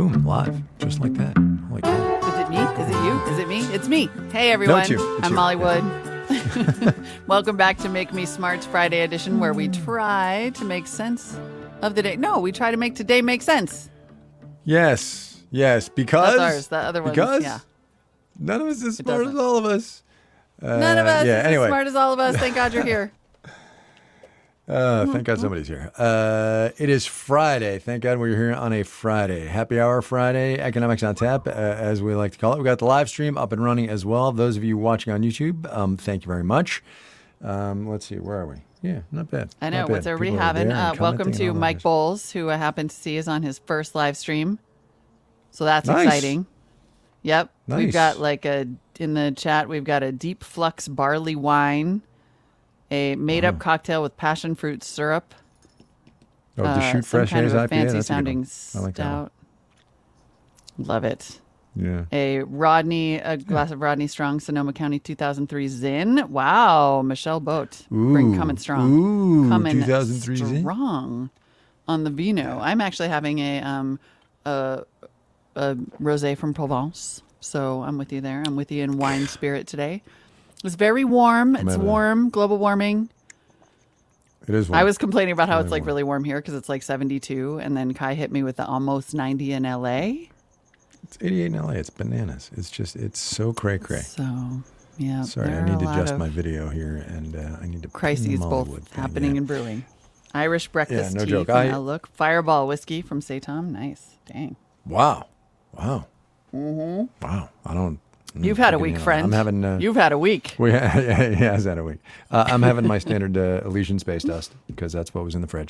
Boom, live, just like that. Holy cow. Is it me? Is it you? Is it me? It's me. Hey, everyone. No, it's you. I'm Molly Wood. Welcome back to Make Me Smart's Friday edition, where we try to make sense of the day. No, we try to make today make sense. Yes, because... That's ours. That other one. Because Yeah. none of us is as smart as all of us. None of us is anyway. as smart as all of us. Thank God you're here. Thank God somebody's here. It is Friday. Thank God we're here on a Friday. Happy Hour Friday, Economics on Tap, as we like to call it. We got the live stream up and running as well. Those of you watching on YouTube, thank you very much. Let's see, where are we? Yeah, not bad. I know. Not What's bad. everybody People are having? there and Welcome commenting to and all Mike that. Bowles, who I happen to see is on his first live stream. So that's Nice. exciting. Yep. Nice. We've got in the chat, we've got a deep flux barley wine, a made-up cocktail with passion fruit syrup. Oh, the Shoot some Fresh kind Haze of a IPA. fancy That's a good sounding one. I like that one. stout. Love it. Yeah. A glass of Rodney Strong, Sonoma County 2003 Zin. Wow, Michelle Boat. Coming strong. Ooh, Coming 2003 Zin. strong on the vino. I'm actually having a rosé from Provence. So I'm with you there. I'm with you in wine spirit today. It's very warm. It's warm. Global warming. It is warm. I was complaining about how it's like warm. really warm here because it's like 72, and then Kai hit me with the almost 90 in LA. It's 88 in LA. It's bananas. It's so cray-cray. So, yeah. Sorry, there I are need a to lot adjust of my video here, and I need to... crises Mollywood both thing, happening yeah. and brewing. Irish breakfast no tea joke. from Outlook. Fireball whiskey from Satom. Nice. Dang. Wow. Wow. I don't... You've had a week, friend. I'm having... You've had a week. he has had a week. I'm having my standard Elysian Space Dust because that's what was in the fridge.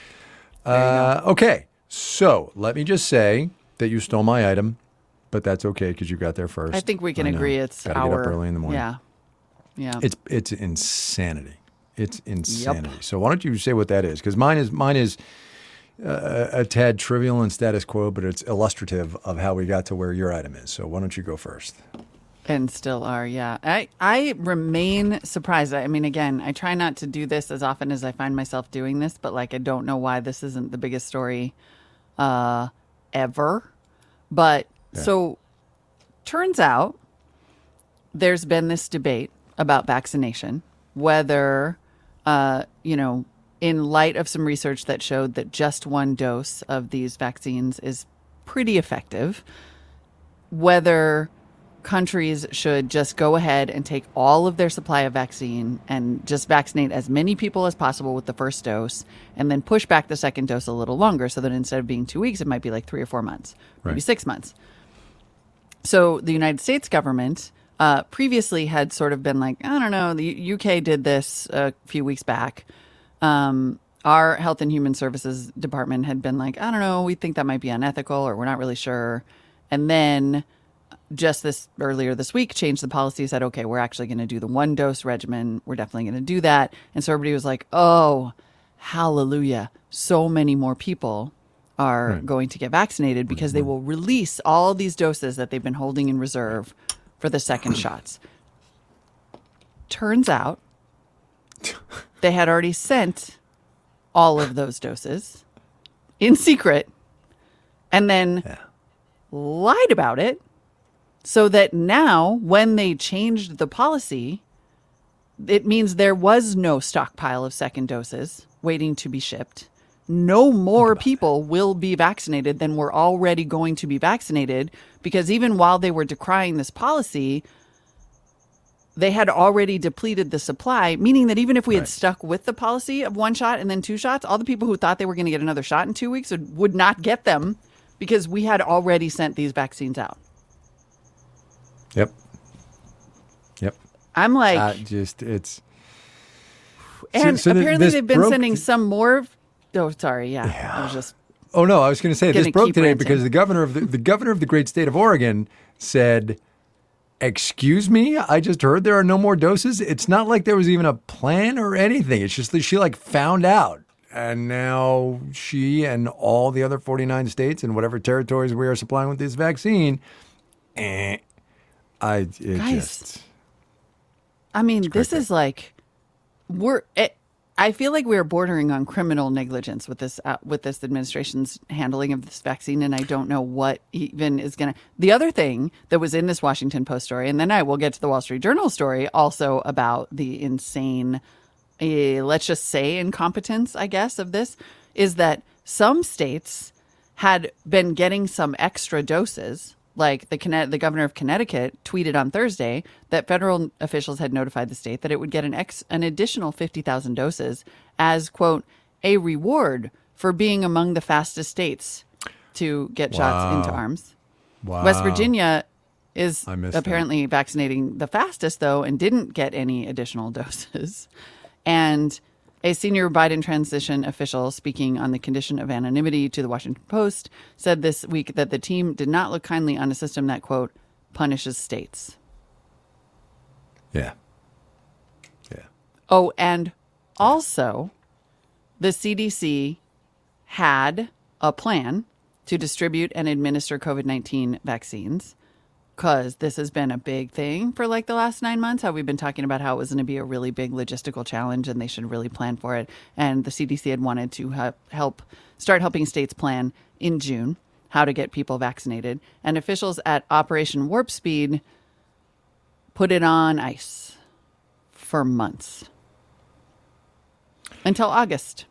Okay, so let me just say that you stole my item, but that's okay because you got there first. I think we can know. agree it's Gotta our... get up early in the morning. Yeah. It's insanity. It's insanity. So why don't you say what that is? Because mine is a tad trivial and status quo, but it's illustrative of how we got to where your item is. So why don't you go first? And still are, yeah. I remain surprised. I mean, again, I try not to do this as often as I find myself doing this, but like I don't know why this isn't the biggest story ever. But so turns out there's been this debate about vaccination, whether, in light of some research that showed that just one dose of these vaccines is pretty effective, whether countries should just go ahead and take all of their supply of vaccine and just vaccinate as many people as possible with the first dose and then push back the second dose a little longer so that instead of being 2 weeks, it might be like 3 or 4 months, maybe 6 months. So the United States government previously had sort of been like, I don't know, the UK did this a few weeks back. Our Health and Human Services Department had been like, I don't know, we think that might be unethical or we're not really sure. And then just earlier this week, changed the policy, said, okay, we're actually going to do the 1-dose regimen. We're definitely going to do that. And so everybody was like, oh, hallelujah. So many more people are going to get vaccinated because they will release all these doses that they've been holding in reserve for the second shots. Turns out they had already sent all of those doses in secret and then lied about it. So that now, when they changed the policy, it means there was no stockpile of second doses waiting to be shipped. No more people will be vaccinated than were already going to be vaccinated, because even while they were decrying this policy, they had already depleted the supply, meaning that even if we had stuck with the policy of 1 shot and then 2 shots, all the people who thought they were going to get another shot in 2 weeks would not get them because we had already sent these vaccines out. Yep. I'm like, it's. and so apparently this they've been broke sending some more. Oh, sorry. Yeah. I was just. Oh no, I was going to say this Gonna broke keep today ranting. because the governor of the governor of the great state of Oregon said, "Excuse me, I just heard there are no more doses. It's not like there was even a plan or anything. It's just that she found out, and now she and all the other 49 states and whatever territories we are supplying with this vaccine, Guys, I mean, this is like, I feel like we're bordering on criminal negligence with this administration's handling of this vaccine, and I don't know what even is going to. The other thing that was in this Washington Post story, and then I will get to the Wall Street Journal story, also about the insane, let's just say, incompetence, I guess, of this, is that some states had been getting some extra doses. Like the governor of Connecticut tweeted on Thursday that federal officials had notified the state that it would get an additional 50,000 doses as, quote, a reward for being among the fastest states to get shots into arms. Wow. West Virginia is apparently vaccinating the fastest, though, and didn't get any additional doses. And a senior Biden transition official speaking on the condition of anonymity to the Washington Post said this week that the team did not look kindly on a system that, quote, punishes states. Yeah. Oh, and also the CDC had a plan to distribute and administer COVID-19 vaccines, because this has been a big thing for like the last 9 months, how we've been talking about how it was going to be a really big logistical challenge and they should really plan for it. And the CDC had wanted to start helping states plan in June how to get people vaccinated. And officials at Operation Warp Speed put it on ice for months until August.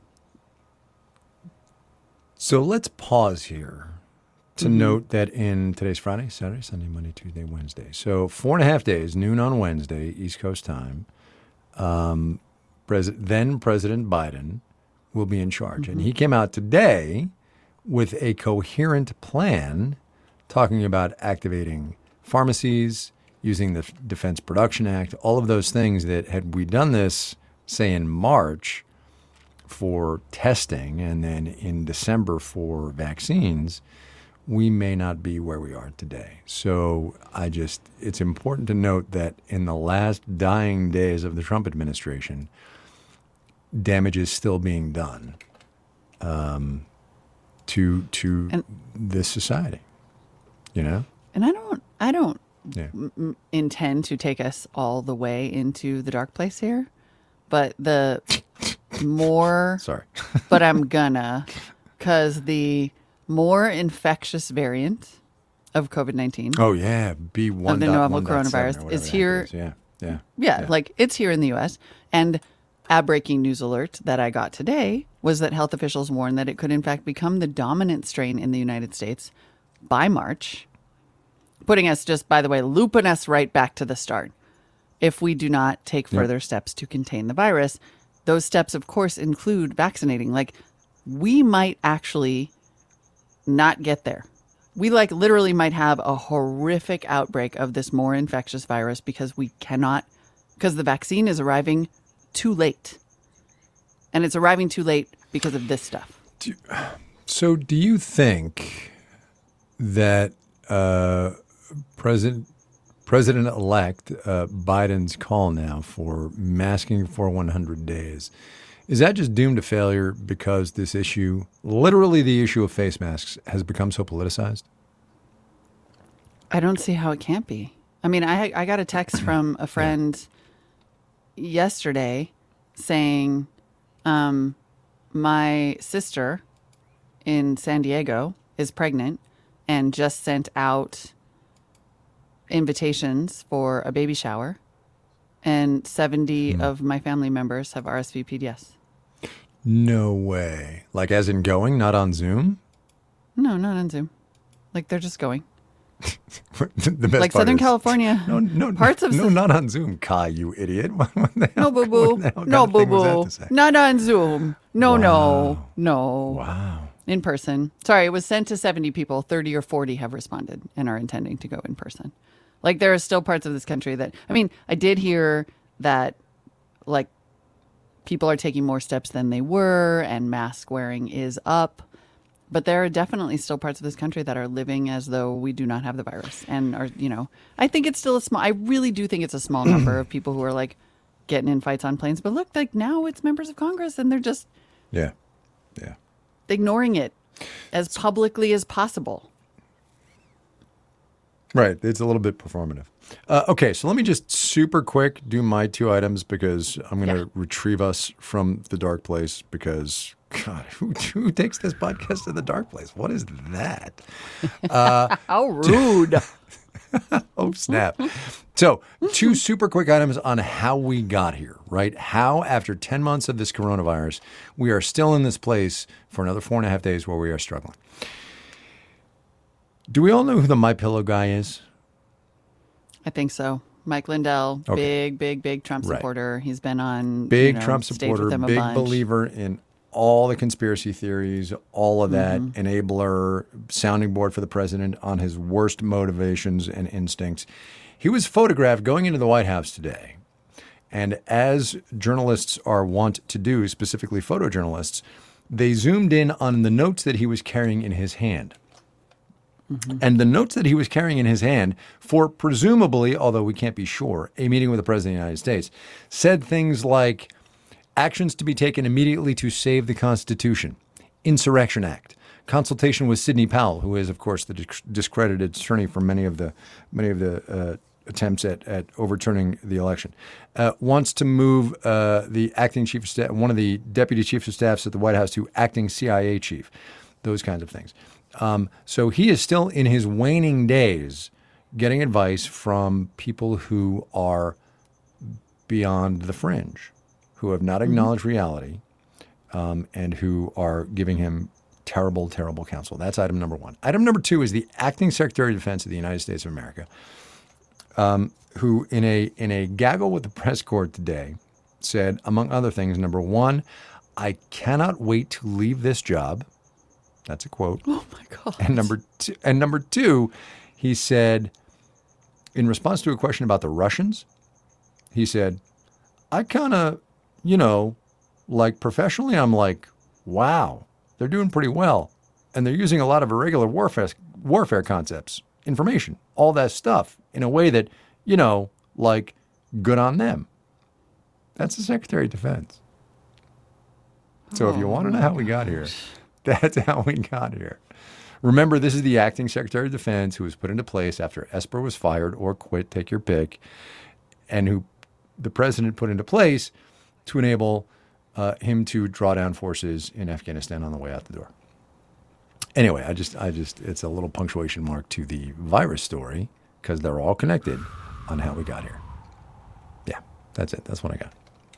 So let's pause here to note that in today's Friday, Saturday, Sunday, Monday, Tuesday, Wednesday. So 4.5 days, noon on Wednesday, East Coast time, then President Biden will be in charge. And he came out today with a coherent plan talking about activating pharmacies, using the Defense Production Act, all of those things that had we done this, say, in March for testing and then in December for vaccines, we may not be where we are today. So it's important to note that in the last dying days of the Trump administration, damage is still being done to this society, you know? And I don't intend to take us all the way into the dark place here, but the more, sorry, but I'm gonna, because the more infectious variant of COVID-19. Oh, yeah. B1. Of the novel coronavirus is here. Yeah. Like it's here in the U.S. And a breaking news alert that I got today was that health officials warned that it could, in fact, become the dominant strain in the United States by March, putting us just, by the way, looping us right back to the start. If we do not take further steps to contain the virus, those steps, of course, include vaccinating. Like, we might actually not get there. We literally might have a horrific outbreak of this more infectious virus because the vaccine is arriving too late. And it's arriving too late because of this stuff. So do you think that President-elect Biden's call now for masking for 100 days, is that just doomed to failure because this issue, literally the issue of face masks, has become so politicized? I don't see how it can't be. I mean, I got a text from a friend yesterday saying my sister in San Diego is pregnant and just sent out invitations for a baby shower. And 70 of my family members have RSVP'd yes. No way. Like as in going, not on Zoom? No, not on Zoom. Like they're just going. The best like part Southern is, California. No, not on Zoom, Kai, you idiot. No, boo-boo. No, boo-boo. Not on Zoom. No. Wow. In person. Sorry, it was sent to 70 people. 30 or 40 have responded and are intending to go in person. Like, there are still parts of this country that, I mean, I did hear that, like, people are taking more steps than they were and mask wearing is up. But there are definitely still parts of this country that are living as though we do not have the virus and are, I think it's still I really do think it's a small number of people who are like getting in fights on planes. But look, like now it's members of Congress and they're just ignoring it as publicly as possible. Right. It's a little bit performative. Okay, so let me just super quick do my two items because I'm going to retrieve us from the dark place because, God, who takes this podcast to the dark place? What is that? How rude. Oh, snap. So, two super quick items on how we got here, right? How, after 10 months of this coronavirus, we are still in this place for another 4.5 days where we are struggling. Do we all know who the MyPillow guy is? I think so. Mike Lindell, Okay. big Trump supporter. He's been on Big Trump stage supporter, with him a big bunch. believer in all the conspiracy theories, all of that, enabler, sounding board for the president on his worst motivations and instincts. He was photographed going into the White House today. And as journalists are wont to do, specifically photojournalists, they zoomed in on the notes that he was carrying in his hand. And the notes that he was carrying in his hand for presumably, although we can't be sure, a meeting with the President of the United States, said things like actions to be taken immediately to save the Constitution, Insurrection Act, consultation with Sidney Powell, who is, of course, the discredited attorney for many of the attempts at overturning the election, wants to move the acting chief of staff, one of the deputy chiefs of staffs at the White House, to acting CIA chief, those kinds of things. So he is still in his waning days getting advice from people who are beyond the fringe, who have not acknowledged reality, and who are giving him terrible, terrible counsel. That's item number one. Item number two is the acting Secretary of Defense of the United States of America, who in a gaggle with the press corps today said, among other things, number one, I cannot wait to leave this job. That's a quote. Oh, my God. And number two, he said, in response to a question about the Russians, he said, I kind of, like professionally, I'm like, wow, they're doing pretty well. And they're using a lot of irregular warfare concepts, information, all that stuff in a way that, like good on them. That's the Secretary of Defense. So if you want to know how we got here, that's how we got here. Remember, this is the acting Secretary of Defense who was put into place after Esper was fired or quit, take your pick, and who the president put into place to enable him to draw down forces in Afghanistan on the way out the door. Anyway, I just, it's a little punctuation mark to the virus story because they're all connected on how we got here. Yeah, that's it. That's what I got.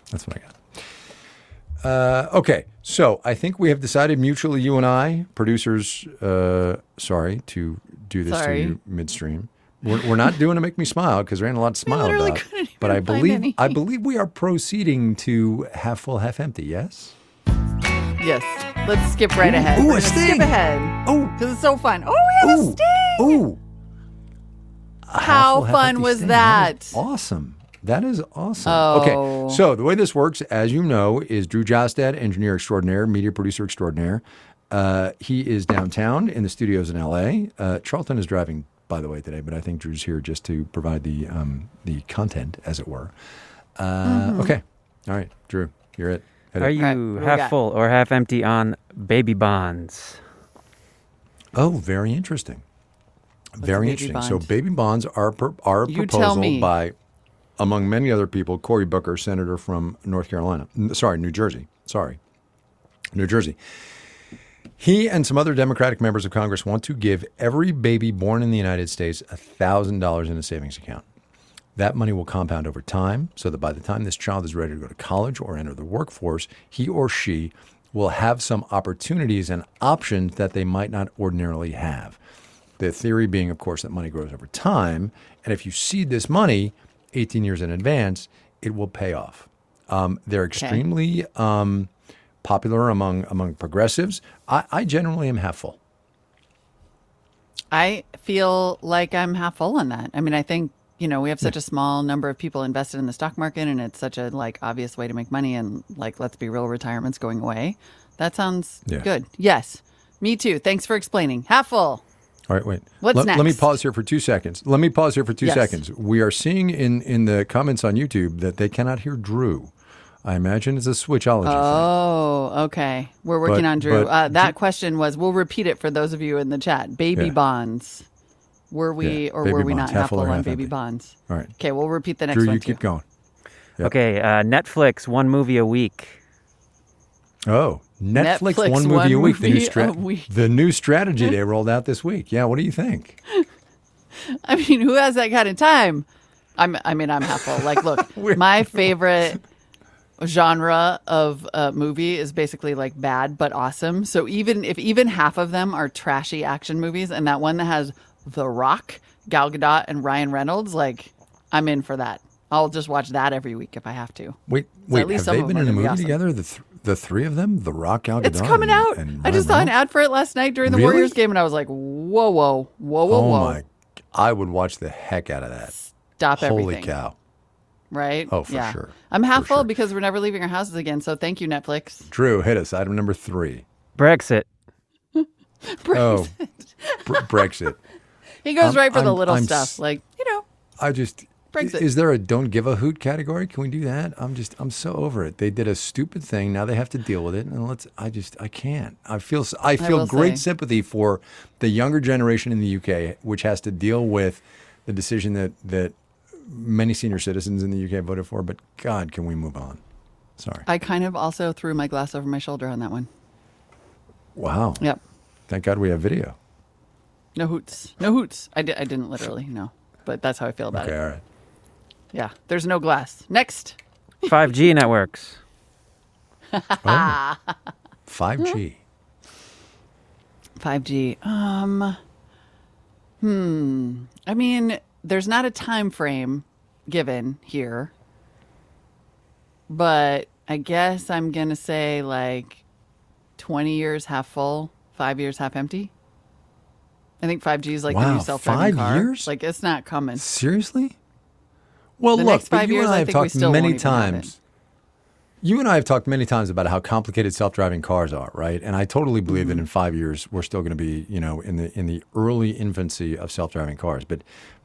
Okay, so I think we have decided mutually, you and I, producers, sorry to do this to you midstream. We're not doing to make me smile because there ain't a lot to smile about. But I believe we are proceeding to half full, half empty. Yes. Yes. Let's skip right ahead. Ooh, We're a gonna sting. skip ahead. Oh, Because it's so fun. Oh, we have a sting. Ooh. A How half full, half fun empty was sting. that? Is awesome. That is awesome. Oh. Okay, so the way this works, as you know, is Drew Jostad, engineer extraordinaire, media producer extraordinaire. He is downtown in the studios in L.A. Charlton is driving, by the way, today, but I think Drew's here just to provide the content, as it were. Okay. All right, Drew, you're it. Hit Are it. you Right, what we half got? full or half empty on baby bonds? Oh, very interesting. Very baby interesting. bond? So baby bonds are a You tell proposal me. by, among many other people, Cory Booker, senator from New Jersey. New Jersey. He and some other Democratic members of Congress want to give every baby born in the United States $1,000 in a savings account. That money will compound over time so that by the time this child is ready to go to college or enter the workforce, he or she will have some opportunities and options that they might not ordinarily have. The theory being, of course, that money grows over time. And if you seed this money 18 years in advance, it will pay off. They're extremely popular among progressives. I generally am half full. I feel like I'm half full on that. I mean, I think, we have such a small number of people invested in the stock market and it's such a obvious way to make money and let's be real, retirement's going away. That sounds good. Yes, me too. Thanks for explaining. Half full. All right, wait. What's Let me next? pause here for 2 seconds. Yes. Seconds. We are seeing in the comments on YouTube that they cannot hear Drew. I imagine it's a switchology thing. Oh, okay. We're working on Drew. but That question was, we'll repeat it for those of you in the chat. Baby Yeah. bonds. Were we Yeah, or baby were we bonds, not half half full full or on half baby empty. bonds? All right. Okay, we'll repeat the next Drew, one you too. keep going. Yep. Okay, Netflix, one movie a week. Oh, Netflix, Netflix, one movie a week. The movie a week. the new strategy they rolled out this week. Yeah, what do you think? I mean, who has that kind of time? I'm half full. Like, look, my favorite genre of movie is basically like bad but awesome. So even half of them are trashy action movies, and that one that has The Rock, Gal Gadot, and Ryan Reynolds, like, I'm in for that. I'll just watch that every week if I have to. Wait, at least have some they of been them in a are movie gonna be awesome. together? The three of them, The Rock, Gal Gadot, It's coming out. and I just Ryan saw an ad for it last night during the Really? Warriors game, and I was like, whoa. Oh my! I would watch the heck out of that. Stop Holy everything. cow! Right? Oh, for yeah. sure. I'm half For full sure. because we're never leaving our houses again. So thank you, Netflix. Drew, hit us. Item number 3. Brexit. Oh, Brexit. He goes right for the little I'm stuff. Like, I just Brexit. Is there a don't give a hoot category? Can we do that? I'm so over it. They did a stupid thing. Now they have to deal with it, and I can't. I feel will great say. sympathy for the younger generation in the UK, which has to deal with the decision that many senior citizens in the UK voted for. But God, can we move on? Sorry. I kind of also threw my glass over my shoulder on that one. Wow. Yep. Thank God we have video. No hoots. No hoots. I didn't literally, no. But that's how I feel about Okay, it. all right. Yeah. There's no glass. Next. 5G networks. Oh. 5G. 5G. I mean, there's not a time frame given here, but I guess I'm going to say like 20 years half full, 5 years half empty. I think 5G is like the Wow, new self-driving 5 car. years? Like, it's not coming. Seriously? Well, The look, next but 5 you years, and I I have think we talked still many won't even have it. times. You and I have talked many times about how complicated self-driving cars are, right? And I totally believe Mm-hmm. that in 5 years we're still going to be, in the early infancy of self-driving cars. But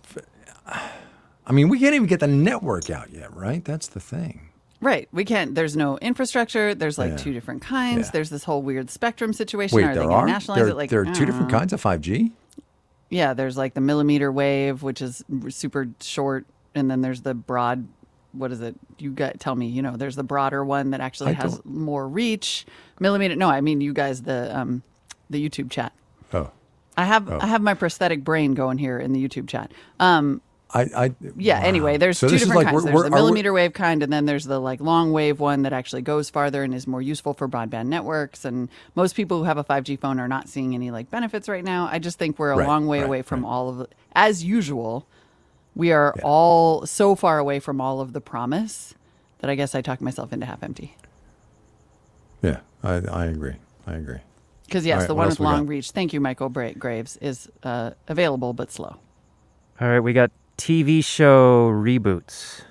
I mean, we can't even get the network out yet, right? That's the thing. Right. We can't. There's no infrastructure. There's like Yeah. two different kinds. Yeah. There's this whole weird spectrum situation. Wait, Are they there going are? to nationalize There, it? Like, there are I two don't different know. kinds of 5G? Yeah, there's like the millimeter wave, which is super short, and then there's the broad. What is it? You guys tell me. There's the broader one that actually I has don't- more reach. Millimeter. No, I mean you guys. The YouTube chat. Oh. I have my prosthetic brain going here in the YouTube chat. Yeah. Wow. Anyway, there's So two this is different like kinds. we're- There's the are we- millimeter wave kind, and then there's the like long wave one that actually goes farther and is more useful for broadband networks. And most people who have a 5G phone are not seeing any like benefits right now. I just think we're a Right, long way right, away from right. all of it. As usual, we are all so far away from all of the promise that I guess I talked myself into half empty. Yeah, I agree. Because yes, All right, the what one else with we got? long reach. Thank you, Michael Graves, is available but slow. All right, we got TV show reboots.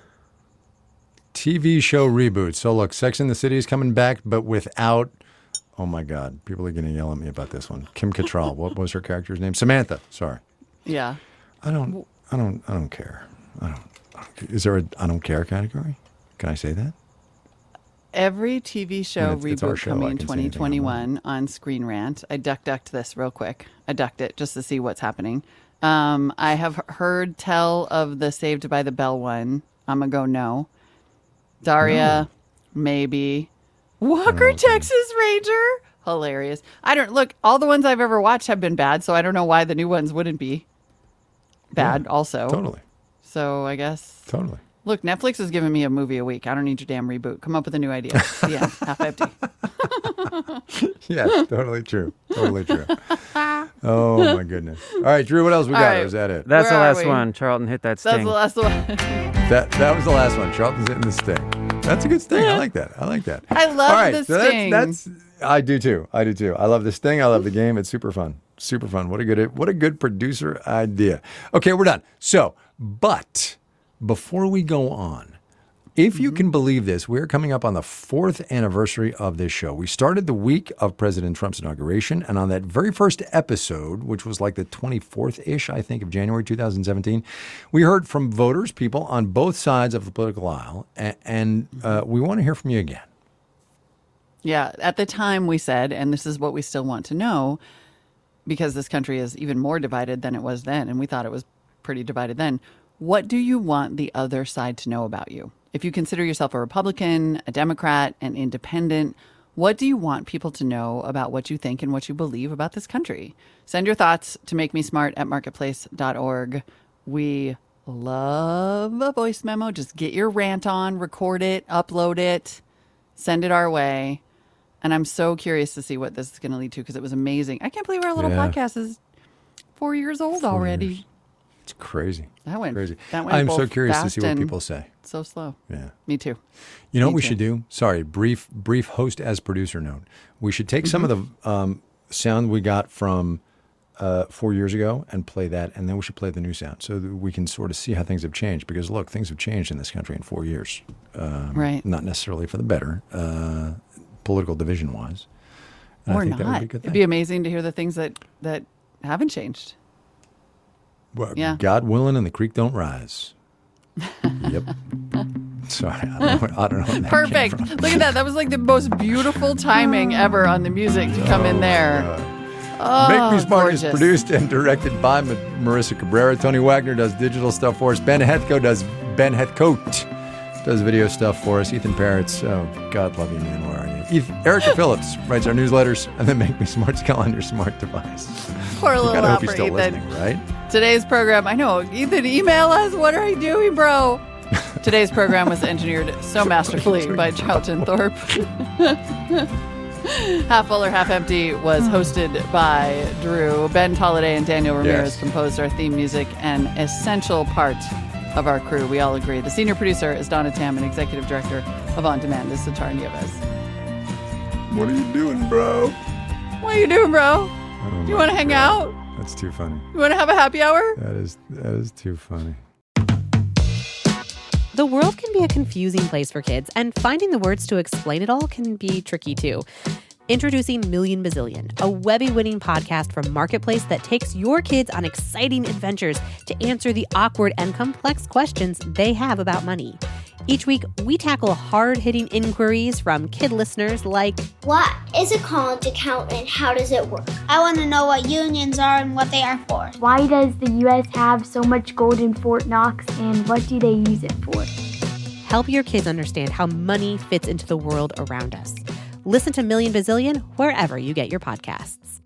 TV show reboot. So look, Sex and the City is coming back, but without. Oh my God, people are going to yell at me about this one. Kim Cattrall. What was her character's name? Samantha. Sorry. Yeah. I don't care. Is there a I don't care category? Can I say that? Every TV show it's our reboot show. coming I in can say anything I 2021 on Screen Rant. I ducked this real quick. I ducked it just to see what's happening. I have heard tell of the Saved by the Bell one. I'm going to go no. Daria, maybe. Walker, Texas Ranger. Hilarious. I don't look, all the ones I've ever watched have been bad, so I don't know why the new ones wouldn't be bad also. Totally. So I guess. Totally. Look, Netflix is giving me a movie a week. I don't need your damn reboot. Come up with a new idea. Yeah, half empty. Yeah, totally true. Totally true. Oh my goodness. All right, Drew, what else we All got? right. Or is that it? That's Where the are last we? one. Charlton hit that That's sting. the last one. That was the last one. Charlton's hitting the sting. That's a good sting. I like that. I love All right, the so sting. That's I do too. I love the sting. I love the game. It's super fun. Super fun. What a good producer idea. Okay, we're done. So, but before we go on, if you can believe this, we're coming up on the 4th anniversary of this show. We started the week of President Trump's inauguration, and on that very first episode, which was like the 24th-ish, I think, of January 2017, we heard from voters, people on both sides of the political aisle, and we want to hear from you again. Yeah, at the time we said, and this is what we still want to know, because this country is even more divided than it was then, and we thought it was pretty divided then. What do you want the other side to know about you? If you consider yourself a Republican, a Democrat, an independent, what do you want people to know about what you think and what you believe about this country? Send your thoughts to makemesmart@marketplace.org. We love a voice memo. Just get your rant on, record it, upload it, send it our way. And I'm so curious to see what this is going to lead to because it was amazing. I can't believe our little podcast is 4 years old already. Years. It's crazy. That went crazy. That went I'm both so curious to fast see what and people say. So slow. Yeah. Me too. You know what we too. should do? Sorry, brief host as producer note. We should take some of the sound we got from 4 years ago and play that, and then we should play the new sound so that we can sort of see how things have changed. Because look, things have changed in this country in 4 years. Right. Not necessarily for the better, political division wise. Or I think not. that would be a good thing. It'd be amazing to hear the things that haven't changed. Well, Yeah. God willing, and the creek don't rise. Yep. Sorry, I don't know. Where that Perfect. came from. Look at that. That was like the most beautiful timing ever on the music to come in there. Oh, Make Me Smart is gorgeous. produced and directed by Marissa Cabrera. Tony Wagner does digital stuff for us. Ben Heathcote does video stuff for us. Ethan Parrots, oh, God love you, man. Where are you? Erica Phillips writes our newsletters, and then Make Me Smart's go on your smart device. Poor You little gotta hope he's opera, still Ethan. listening, right? Today's program, I know, Ethan, email us. What are you doing, bro? Today's program was engineered so masterfully by Charlton Thorpe. Half Full or Half Empty was hosted by Drew. Ben Tolliday and Daniel Ramirez composed our theme music, an essential part of our crew. We all agree. The senior producer is Donna Tam, and executive director of On Demand is Sitar Nieves. What are you doing, bro? What are you doing, bro? Oh, You want to hang out? That's too funny. You want to have a happy hour? That is too funny. The world can be a confusing place for kids, and finding the words to explain it all can be tricky too. Introducing Million Bazillion, a Webby-winning podcast from Marketplace that takes your kids on exciting adventures to answer the awkward and complex questions they have about money. Each week, we tackle hard-hitting inquiries from kid listeners like, what is a college account and how does it work? I want to know what unions are and what they are for. Why does the U.S. have so much gold in Fort Knox, and what do they use it for? help your kids understand how money fits into the world around us. Listen to Million Bazillion wherever you get your podcasts.